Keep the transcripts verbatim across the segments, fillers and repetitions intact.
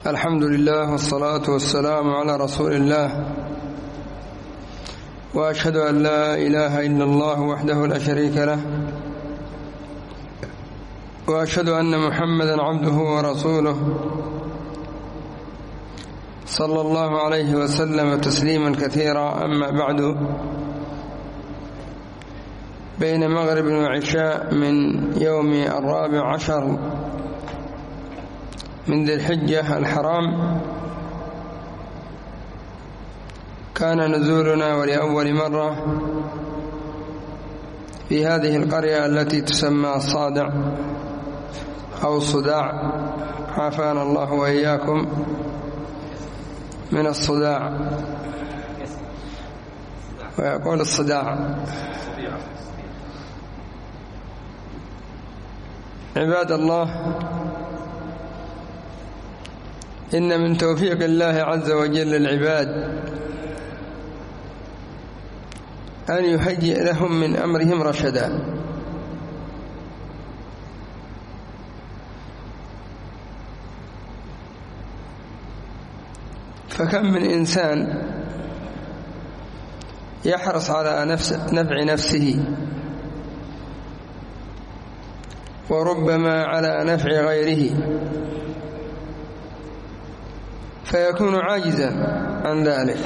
الحمد لله والصلاة والسلام على رسول الله، وأشهد أن لا إله إلا الله وحده لا شريك له، وأشهد أن محمدا عبده ورسوله صلى الله عليه وسلم تسليما كثيرا. أما بعد، بين مغرب وعشاء من يوم الرابع عشر من ذي الحجة الحرام كان نزولنا ولأول مرة في هذه القرية التي تسمى الصادع أو الصداع، عافانا الله وإياكم من الصداع، ويقول الصداع. عباد الله، إن من توفيق الله عز وجل للعباد أن يهيئ لهم من أمرهم رشدا، فكم من إنسان يحرص على نفس نفع نفسه وربما على نفع غيره، فيكون عاجزا عن ذلك،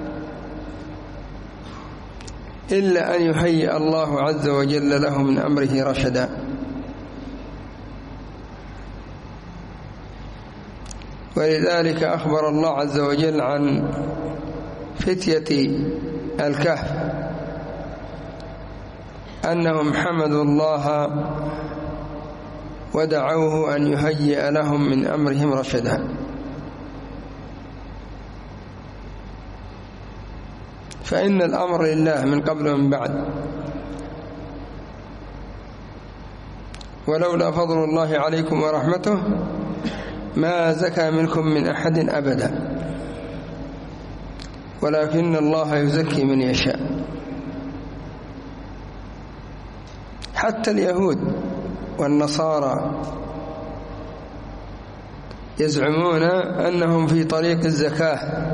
إلا أن يهيئ الله عز وجل له من أمره رشدا. ولذلك أخبر الله عز وجل عن فتية الكهف أنهم حمدوا الله ودعوه أن يهيئ لهم من أمرهم رشدا. فإن الأمر لله من قبل ومن بعد، ولولا فضل الله عليكم ورحمته ما زكى منكم من أحد أبدا، ولكن الله يزكي من يشاء. حتى اليهود والنصارى يزعمون أنهم في طريق الزكاة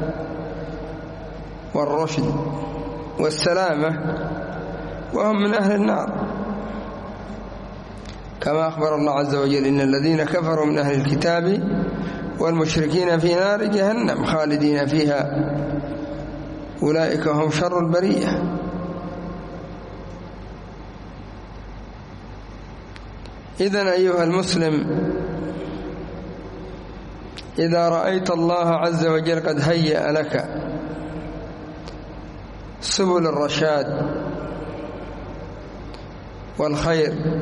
والرشد والسلامة، وهم من أهل النار، كما أخبر الله عز وجل: إن الذين كفروا من أهل الكتاب والمشركين في نار جهنم خالدين فيها أولئك هم شر البرية. إذن أيها المسلم، إذا رأيت الله عز وجل قد هيأ لك سبل الرشاد والخير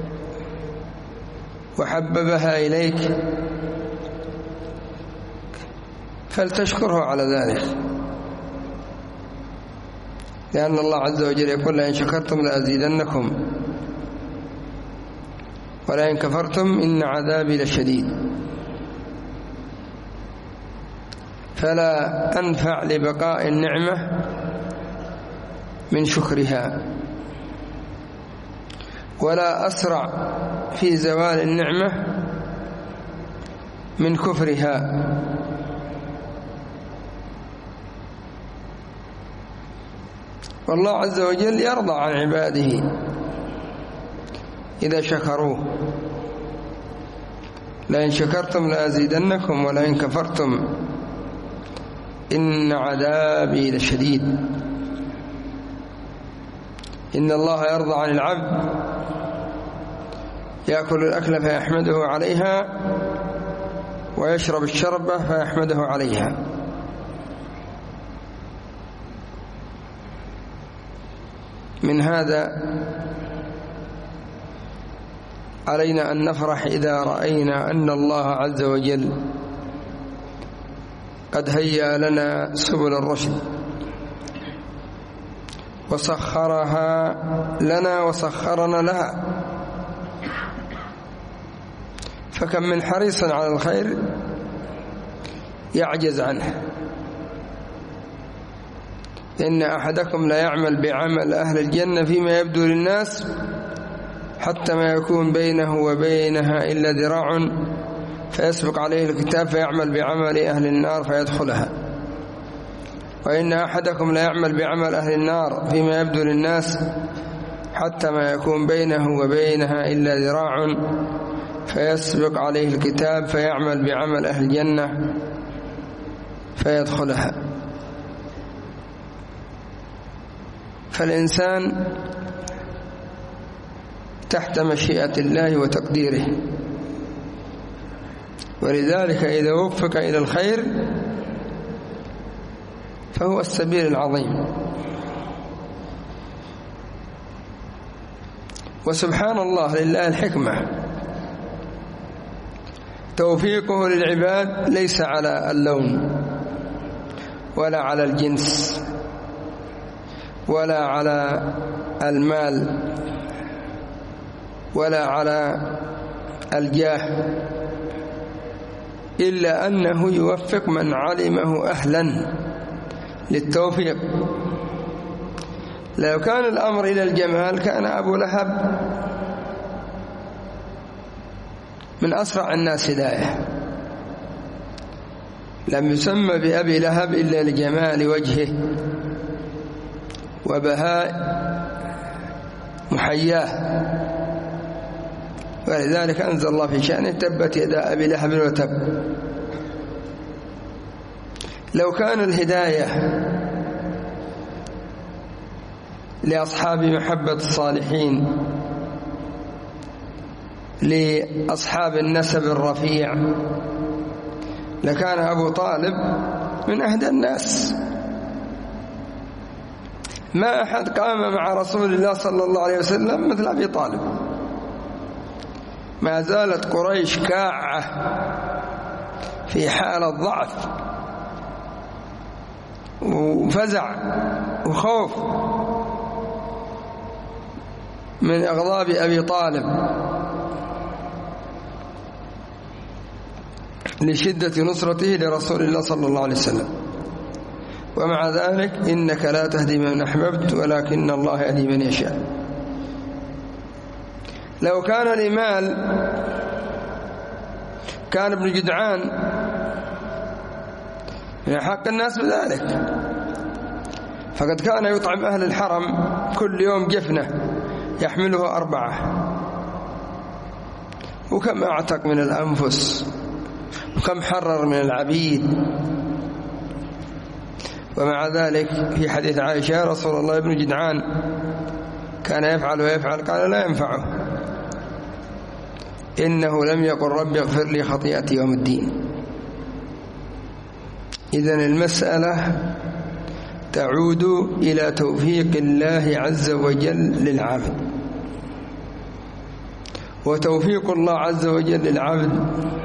وحببها إليك، فلتشكره على ذلك، لأن الله عز وجل يقول: لئن شكرتم لأزيدنكم ولئن كفرتم إن عذابي لشديد. فلا أنفع لبقاء النعمة من شكرها، ولا أسرع في زوال النعمة من كفرها. والله عز وجل يرضى عن عباده إذا شكروه: لئن شكرتم لأزيدنكم ولئن كفرتم إن عذابي لشديد. إن الله يرضى عن العبد يأكل الأكل فيحمده عليها ويشرب الشربة فيحمده عليها. من هذا علينا أن نفرح إذا رأينا أن الله عز وجل قد هيأ لنا سبل الرشد وسخرها لنا وسخرنا لها. فكم من حريص على الخير يعجز عنه. إن أحدكم لا يعمل بعمل أهل الجنة فيما يبدو للناس حتى ما يكون بينه وبينها إلا ذراع فيسبق عليه الكتاب فيعمل بعمل أهل النار فيدخلها، وإن أحدكم لا يعمل بعمل أهل النار فيما يبدو للناس حتى ما يكون بينه وبينها إلا ذراع فيسبق عليه الكتاب فيعمل بعمل أهل الجنة فيدخلها. فالإنسان تحت مشيئة الله وتقديره، ولذلك إذا وفق إلى الخير فهو السبيل العظيم. وسبحان الله لله الحكمة، توفيقه للعباد ليس على اللون ولا على الجنس ولا على المال ولا على الجاه، إلا أنه يوفق من علمه أهلا للتوفيق. لو كان الأمر إلى الجمال كان أبو لهب من أسرع الناس هداية، لم يسمى بأبي لهب إلا لجمال وجهه وبهاء محياه، ولذلك أنزل الله في شأنه تبت يدا أبي لهب وتب. لو كان الهداية لأصحاب محبة الصالحين لأصحاب النسب الرفيع لكان أبو طالب من أهدى الناس. ما أحد قام مع رسول الله صلى الله عليه وسلم مثل أبي طالب. ما زالت قريش كاعة في حالة ضعف وفزع وخوف من أغضاب أبي طالب لشدة نصرته لرسول الله صلى الله عليه وسلم. ومع ذلك إنك لا تهدي من أحببت ولكن الله يهدي من يشاء. لو كان المال كان ابن جدعان من حق الناس بذلك، فقد كان يطعم أهل الحرم كل يوم جفنة يحمله أربعة، وكم أعتق من الأنفس وكم حرر من العبيد. ومع ذلك في حديث عائشة يا رسول الله ابن جدعان كان يفعل ويفعل، قال لا ينفعه إنه لم يقل رب اغفر لي خطيئتي يوم الدين. إذن المسألة تعود إلى توفيق الله عز وجل للعبد، وتوفيق الله عز وجل للعبد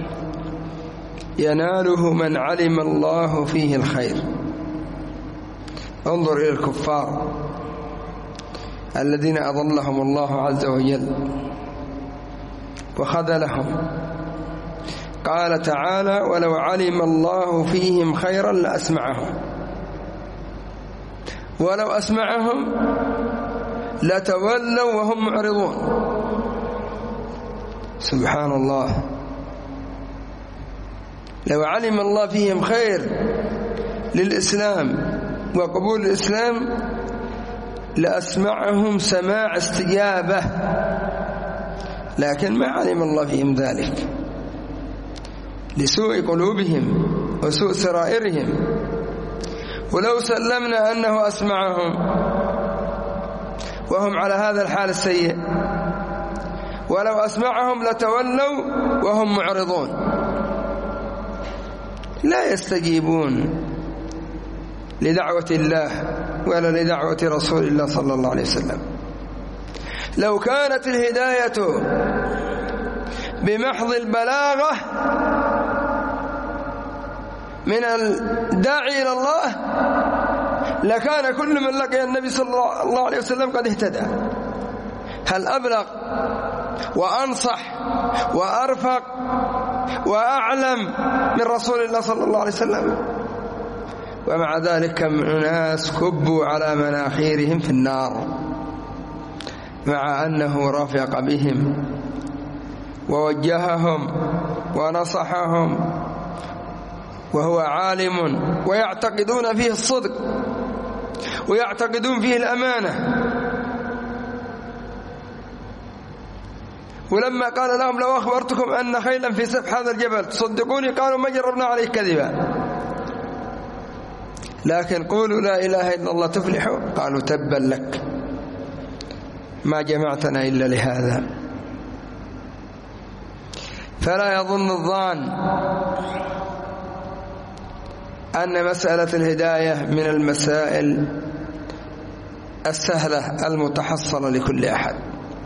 يناله من علم الله فيه الخير. انظر إلى الكفار الذين أضلهم الله عز وجل وخذلهم. قال تعالى ولو علم الله فيهم خيرا لأسمعهم ولو أسمعهم لتولوا وهم معرضون. سبحان الله، لو علم الله فيهم خير للإسلام وقبول الإسلام لأسمعهم سماع استجابة، لكن ما علم الله فيهم ذلك لسوء قلوبهم وسوء سرائرهم. ولو سلمنا أنه أسمعهم وهم على هذا الحال السيء، ولو أسمعهم لتولوا وهم معرضون لا يستجيبون لدعوة الله ولا لدعوة رسول الله صلى الله عليه وسلم. لو كانت الهداية بمحض البلاغة من الداعي إلى الله لكان كل من لقي النبي صلى الله عليه وسلم قد اهتدى. هل أبلغ وأنصح وأرفق وأعلم من رسول الله صلى الله عليه وسلم؟ ومع ذلك كم ناس كبوا على مناخيرهم في النار مع أنه رفق بهم ووجههم ونصحهم وهو عالم ويعتقدون فيه الصدق ويعتقدون فيه الأمانة. ولما قال لهم لو أخبرتكم أن خيلا في سفح هذا الجبل تصدقوني؟ قالوا ما جربنا عليه كذبا، لكن قولوا لا إله إلا الله تفلحوا. قالوا تبا لك ما جمعتنا إلا لهذا. فلا يظن الظان أن مسألة الهداية من المسائل السهلة المتحصلة لكل أحد.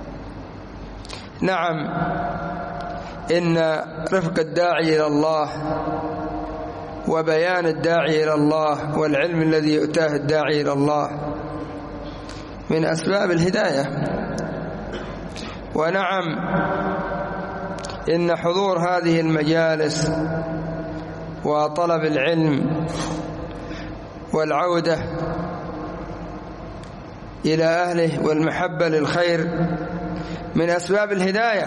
نعم، إن رفق الداعي إلى الله وبيان الداعي إلى الله والعلم الذي يؤتاه الداعي إلى الله من أسباب الهداية. ونعم، إن حضور هذه المجالس وطلب العلم والعودة إلى أهله والمحبة للخير من أسباب الهداية.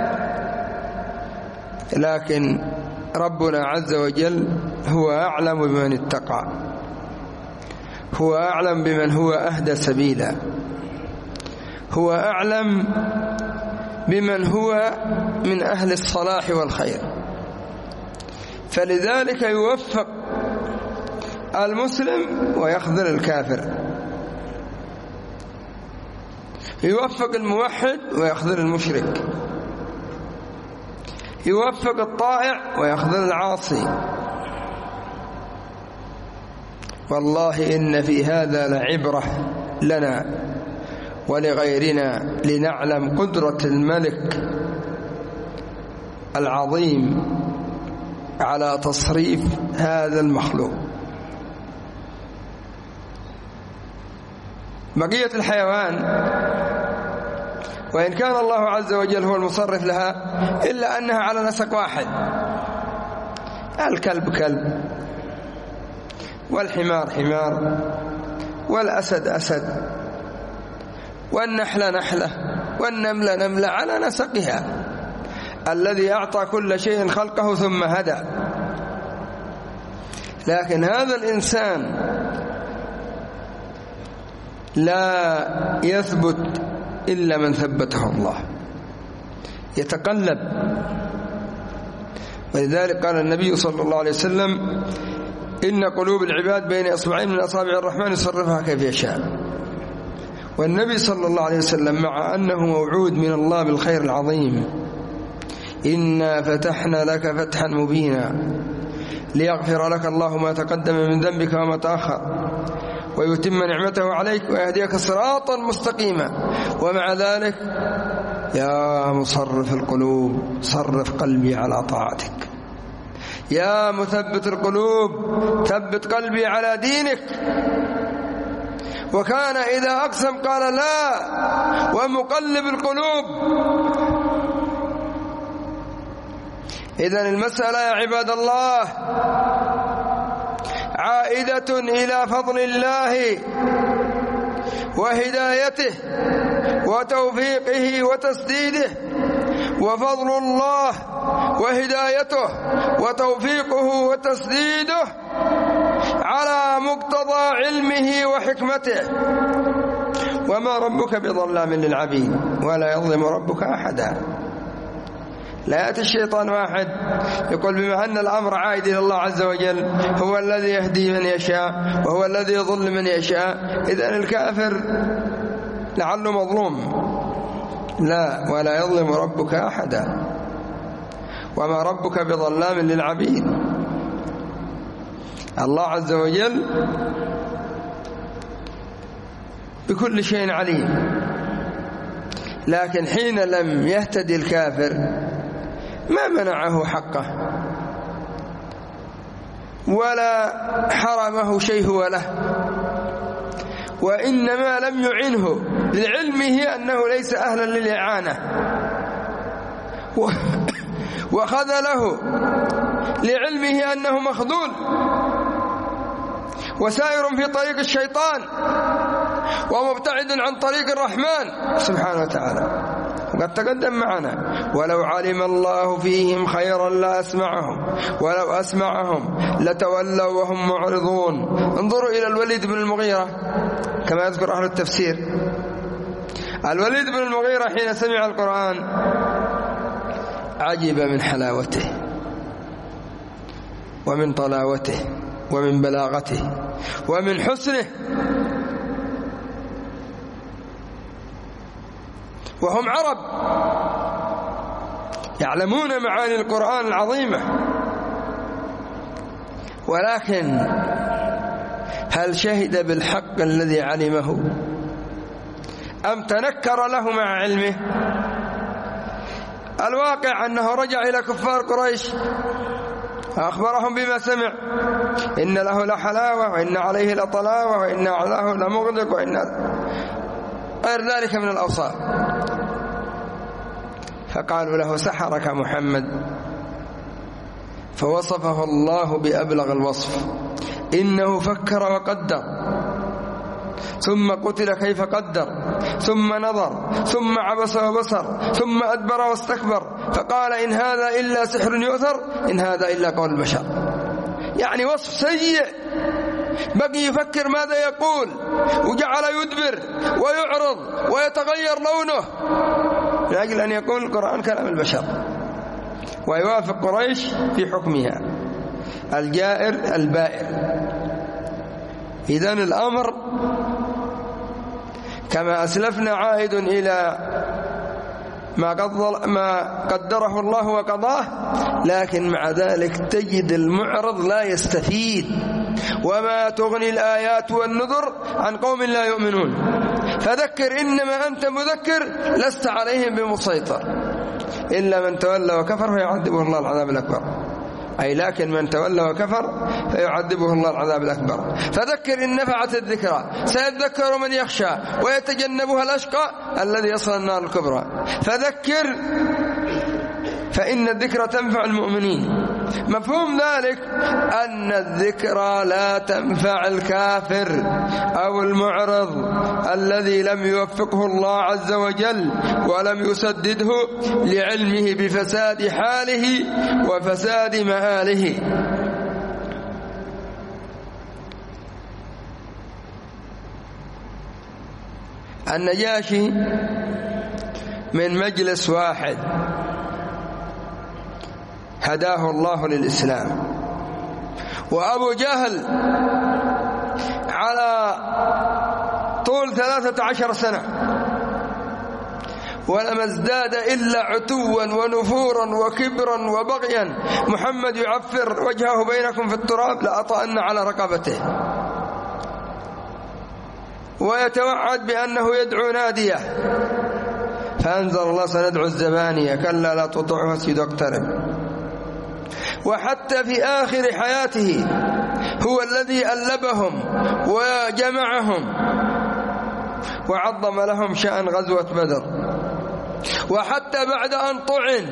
لكن ربنا عز وجل هو أعلم بمن اتقى، هو أعلم بمن هو أهدى سبيلا، هو أعلم بمن هو من أهل الصلاح والخير. فلذلك يوفق المسلم ويخذل الكافر، يوفق الموحد ويخذل المشرك، يوفق الطائع ويخذل العاصي. والله إن في هذا لعبرة لنا ولغيرنا لنعلم قدرة الملك العظيم على تصريف هذا المخلوق. بقية الحيوان وإن كان الله عز وجل هو المصرف لها إلا أنها على نسق واحد. الكلب كلب، والحمار حمار، والأسد أسد، والنحلة نحلة، والنملة نملة، على نسقها. الذي أعطى كل شيء خلقه ثم هدى. لكن هذا الإنسان لا يثبت إلا من ثبته الله، يتقلب. ولذلك قال النبي صلى الله عليه وسلم إن قلوب العباد بين إصبعين من أصابع الرحمن يصرفها كيف يشاء. والنبي صلى الله عليه وسلم مع أنه موعود من الله بالخير العظيم، إنا فتحنا لك فتحا مبينا ليغفر لك الله ما تقدم من ذنبك وما تأخر ويتم نعمته عليك ويهديك صراطا مستقيما. ومع ذلك يا مصرف القلوب صرف قلبي على طاعتك، يا مثبت القلوب ثبت قلبي على دينك. وكان إذا أقسم قال لا، ومقلب القلوب. إذن المسألة يا عباد الله عائدة إلى فضل الله وهدايته وتوفيقه وتسديده، وفضل الله وهدايته وتوفيقه وتسديده على مقتضى علمه وحكمته. وما ربك بظلام للعبيد ولا يظلم ربك أحدا. لا يأتي الشيطان واحد يقول بما أن الأمر عائد إلى الله عز وجل، هو الذي يهدي من يشاء وهو الذي يضل من يشاء، إذن الكافر لعله مظلوم. لا، ولا يظلم ربك أحدا وما ربك بظلام للعبيد. الله عز وجل بكل شيء عليم. لكن حين لم يهتدي الكافر ما منعه حقه ولا حرمه شيء هو له، وإنما لم يعنه لعلمه أنه ليس أهلا للإعانة، وخذله لعلمه أنه مخذول وسائر في طريق الشيطان ومبتعد عن طريق الرحمن سبحانه وتعالى. وقد تقدم معنا ولو علم الله فيهم خيرا لأسمعهم ولو أسمعهم لتولوا وهم معرضون. انظروا إلى الوليد بن المغيرة كما يذكر أهل التفسير. الوليد بن المغيرة حين سمع القرآن عجب من حلاوته ومن طلاوته ومن بلاغته ومن حسنه، وهم عرب يعلمون معاني القرآن العظيمة، ولكن هل شهد بالحق الذي علمه أم تنكر له مع علمه؟ الواقع أنه رجع إلى كفار قريش أخبرهم بما سمع، إن له لحلاوة وإن عليه لطلاوة وإن علاه لمغدق وإن غير ذلك من الأوصاف. فقالوا له سحرك محمد، فوصفه الله بأبلغ الوصف، إنه فكر وقدر ثم قتل كيف قدر ثم نظر ثم عبس وبصر ثم أدبر واستكبر فقال إن هذا إلا سحر يؤثر إن هذا إلا قول البشر. يعني وصف سيء، بقي يفكر ماذا يقول وجعل يدبر ويعرض ويتغير لونه من أجل أن يقول القرآن كلام البشر ويوافق قريش في حكمها الجائر البائر. إذن الأمر كما أسلفنا عائد إلى ما قدره الله وقضاه، لكن مع ذلك تجد المعرض لا يستفيد. وما تغني الآيات والنذر عن قوم لا يؤمنون، فذكر إنما أنت مذكر لست عليهم بمسيطر إلا من تولى وكفر فيعذبه الله العذاب الأكبر. أي لكن من تولى وكفر فيعذبه الله العذاب الأكبر. فذكر إن نفعت الذكرى سيذكر من يخشى ويتجنبها الأشقى الذي يصل النار الكبرى. فذكر فإن الذكرى تنفع المؤمنين. مفهوم ذلك أن الذكرى لا تنفع الكافر أو المعرض الذي لم يوفقه الله عز وجل ولم يسدده لعلمه بفساد حاله وفساد مآله. النجاشي من مجلس واحد هداه الله للإسلام، وأبو جهل على طول ثلاثة عشر سنة ولم ازداد إلا عتوا ونفورا وكبرا وبغيا. محمد يعفر وجهه بينكم في التراب لأطأن على رقبته، ويتوعد بأنه يدعو ناديه، فأنزل الله سندعو الزبانية كلا لا تطعه واسجد واقترب. وحتى في آخر حياته هو الذي ألبهم وجمعهم وعظم لهم شأن غزوة بدر. وحتى بعد أن طعن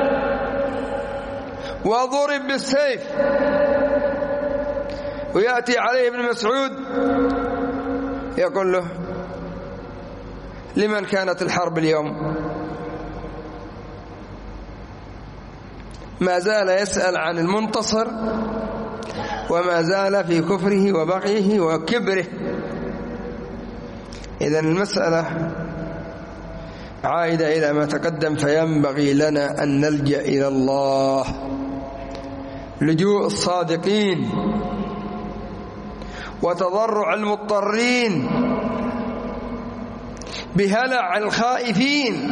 وضرب بالسيف ويأتي عليه ابن مسعود يقول له لمن كانت الحرب اليوم؟ ما زال يسأل عن المنتصر وما زال في كفره وبغيه وكبره. إذن المسألة عائدة إلى ما تقدم، فينبغي لنا أن نلجأ إلى الله لجوء الصادقين وتضرع المضطرين بهلع الخائفين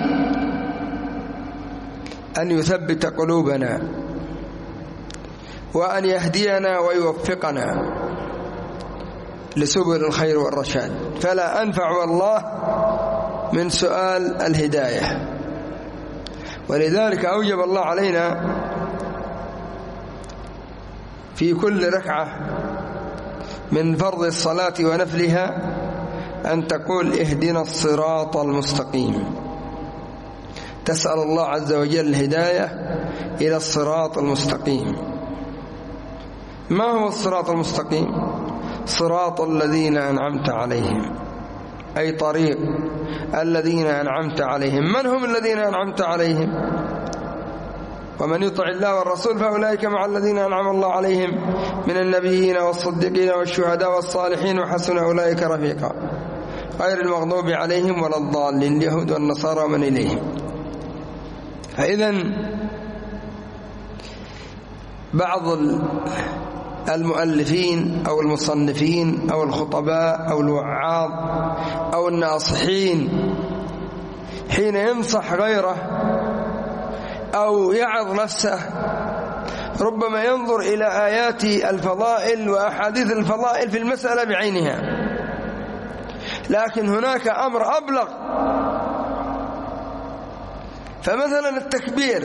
أن يثبت قلوبنا وأن يهدينا ويوفقنا لسبل الخير والرشاد. فلا أنفع والله من سؤال الهداية، ولذلك أوجب الله علينا في كل ركعة من فرض الصلاة ونفلها أن تقول اهدنا الصراط المستقيم، تسأل الله عز وجل الهداية إلى الصراط المستقيم. ما هو الصراط المستقيم؟ صراط الذين أنعمت عليهم، أي طريق الذين أنعمت عليهم. من هم الذين أنعمت عليهم؟ ومن يطع الله والرسول فأولئك مع الذين أنعم الله عليهم من النبيين والصديقين والشهداء والصالحين وحسن أولئك رفيقا غير المغضوب عليهم ولا الضالين اليهود والنصارى ومن إليهم. فإذن بعض المؤلفين أو المصنفين أو الخطباء أو الوعاظ أو الناصحين حين ينصح غيره أو يعظ نفسه ربما ينظر إلى آيات الفضائل وأحاديث الفضائل في المسألة بعينها، لكن هناك أمر أبلغ. فمثلا التكبير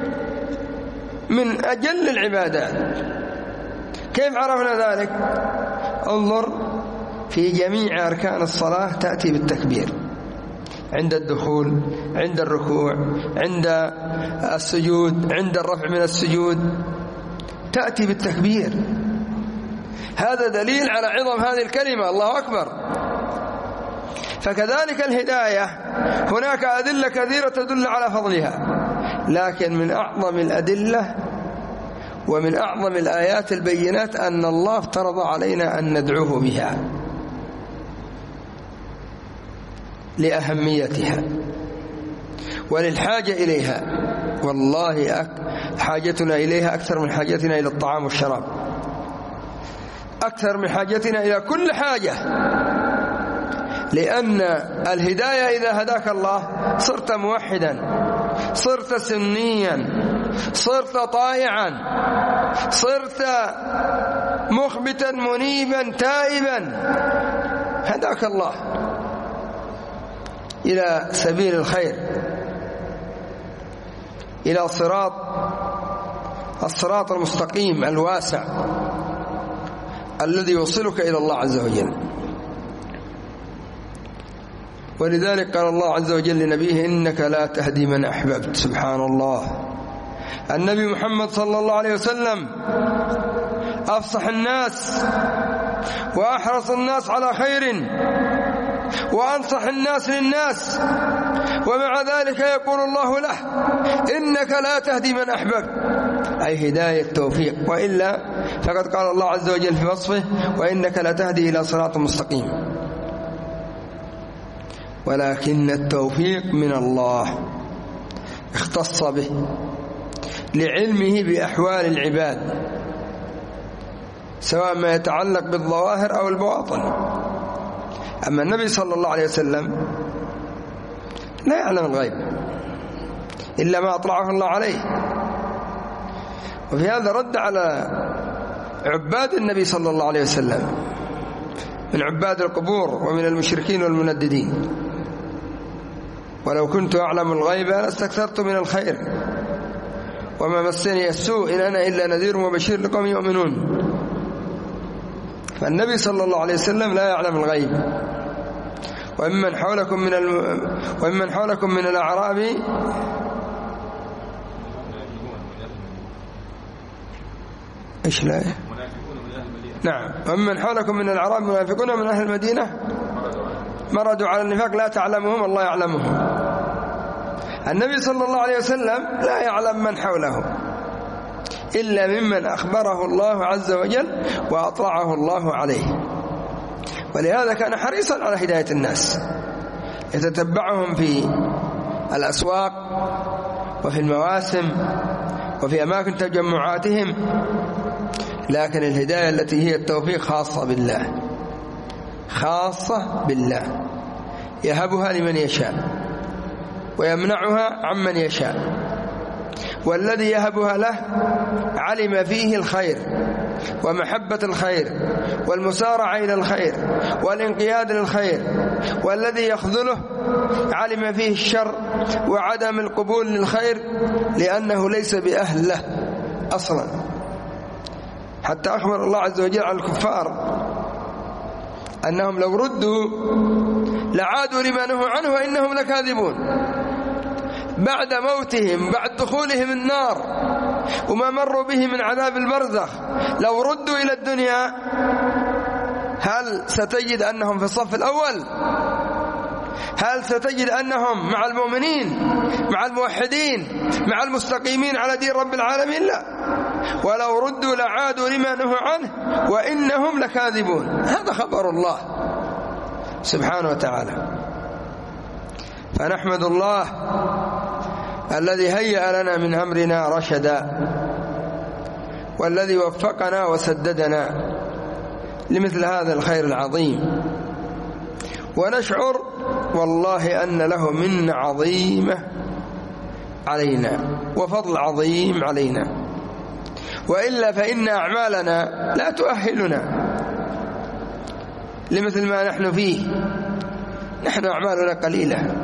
من أجل العبادات، كيف عرفنا ذلك؟ انظر في جميع أركان الصلاة تأتي بالتكبير، عند الدخول، عند الركوع، عند السجود، عند الرفع من السجود تأتي بالتكبير. هذا دليل على عظم هذه الكلمة، الله أكبر. فكذلك الهداية هناك أدلة كثيرة تدل على فضلها، لكن من أعظم الأدلة ومن أعظم الآيات البينات أن الله افترض علينا أن ندعوه بها لأهميتها وللحاجة إليها. والله أك... حاجتنا إليها أكثر من حاجتنا إلى الطعام والشراب، أكثر من حاجتنا إلى كل حاجة، لأن الهداية إذا هداك الله صرت موحدا، صرت سنيا، صرت طائعا، صرت مخبتا منيبا تائبا، هداك الله إلى سبيل الخير، إلى صراط الصراط المستقيم الواسع الذي يوصلك إلى الله عز وجل. ولذلك قال الله عز وجل لنبيه إنك لا تهدي من أحببت. سبحان الله، النبي محمد صلى الله عليه وسلم أفصح الناس وأحرص الناس على خير وأنصح الناس للناس، ومع ذلك يقول الله له إنك لا تهدي من أحببت، أي هداية توفيق، وإلا فقد قال الله عز وجل في وصفه وإنك لا تهدي إلى صراط مستقيم. ولكن التوفيق من الله اختص به لعلمه بأحوال العباد، سواء ما يتعلق بالظواهر أو البواطن. أما النبي صلى الله عليه وسلم لا يعلم الغيب إلا ما أطلعه الله عليه. وفي هذا رد على عباد النبي صلى الله عليه وسلم من عباد القبور ومن المشركين والمنددين. ولو كنت أعلم الغيب لاستكثرت من الخير وما مسني السوء إن أنا إلا نذير وبشير لقوم يؤمنون. فالنبي صلى الله عليه وسلم لا يعلم الغيب. وممن حولكم من الم... وممن حولكم من الأعراب إيش لا نعم وممن حولكم من الأعراب منافقون من أهل المدينة مردوا على النفاق لا تعلمهم الله يعلمهم. النبي صلى الله عليه وسلم لا يعلم من حوله إلا ممن أخبره الله عز وجل وأطلعه الله عليه. ولهذا كان حريصا على هداية الناس، يتتبعهم في الأسواق وفي المواسم وفي أماكن تجمعاتهم. لكن الهداية التي هي التوفيق خاصة بالله، خاصة بالله، يهبها لمن يشاء ويمنعها عمن يشاء. والذي يهبها له علم فيه الخير ومحبة الخير والمسارعة إلى الخير والانقياد للخير، والذي يخذله علم فيه الشر وعدم القبول للخير لأنه ليس بأهل له أصلا. حتى أخبر الله عز وجل عن الكفار أنهم لو ردوا لعادوا لما نهوا عنه وإنهم لكاذبون. بعد موتهم، بعد دخولهم النار وما مروا به من عذاب البرزخ، لو ردوا إلى الدنيا هل ستجد أنهم في الصف الأول؟ هل ستجد أنهم مع المؤمنين مع الموحدين مع المستقيمين على دين رب العالمين؟ لا، ولو ردوا لعادوا لما نهوا عنه وإنهم لكاذبون. هذا خبر الله سبحانه وتعالى. فنحمد الله الذي هيأ لنا من أمرنا رشدا، والذي وفقنا وسددنا لمثل هذا الخير العظيم، ونشعر والله أن له منة عظيمة علينا وفضل عظيم علينا، وإلا فإن أعمالنا لا تؤهلنا لمثل ما نحن فيه. نحن أعمالنا قليلة،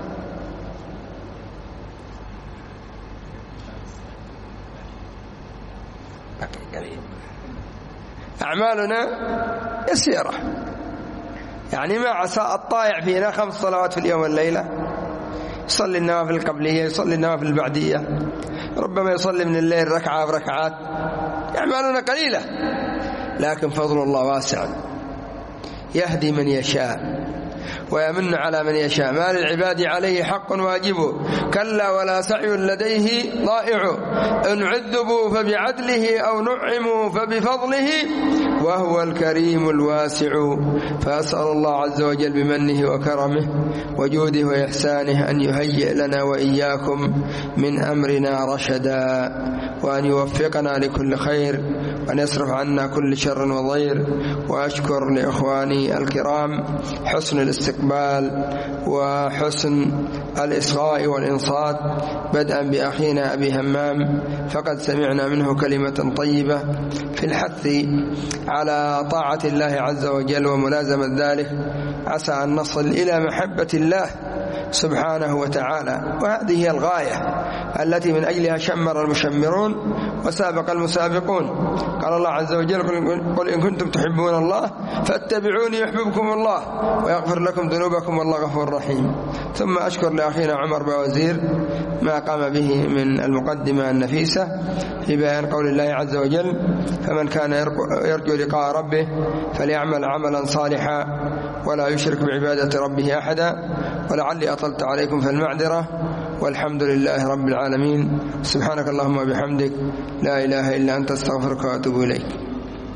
أعمالنا يسيرة، يعني ما عسى الطائع فينا خمس صلوات في اليوم والليلة، يصلي النوافل القبلية، يصلي النوافل البعدية، ربما يصلي من الليل ركعة بركعات. أعمالنا قليلة، لكن فضل الله واسع، يهدي من يشاء ويمن على من يشاء. ما للعباد عليه حق واجب، كلا ولا سعي لديه ضائع، إن عذبوا فبعدله أو نعموا فبفضله، وهو الكريم الواسع. فأسأل الله عز وجل بمنه وكرمه وجوده وإحسانه أن يهيئ لنا وإياكم من أمرنا رشدا، وأن يوفقنا لكل خير، وأن يصرف عنا كل شر وضير. وأشكر لإخواني الكرام حسن الاستقبال وحسن الإصغاء والإنصات، بدءا بأخينا أبي همام، فقد سمعنا منه كلمة طيبة في الحث على طاعة الله عز وجل وملازمة ذلك، عسى أن نصل إلى محبة الله سبحانه وتعالى. وهذه هي الغاية التي من أجلها شمر المشمرون وسابق المسابقون. قال الله عز وجل: قل إن كنتم تحبون الله فاتبعوني يحببكم الله ويغفر لكم ذنوبكم والله غفور رحيم. ثم أشكر لأخينا عمر بوزير ما قام به من المقدمة النفيسة في بيان قول الله عز وجل: فمن كان يرجو لقاء ربه فليعمل عملا صالحا ولا يشرك بعبادة ربه أحدا. ولعلي أطلت عليكم فالمعذرة، والحمد لله رب العالمين. سبحانك اللهم وبحمدك، لا إله إلا أنت، استغفرك وأتوب إليك.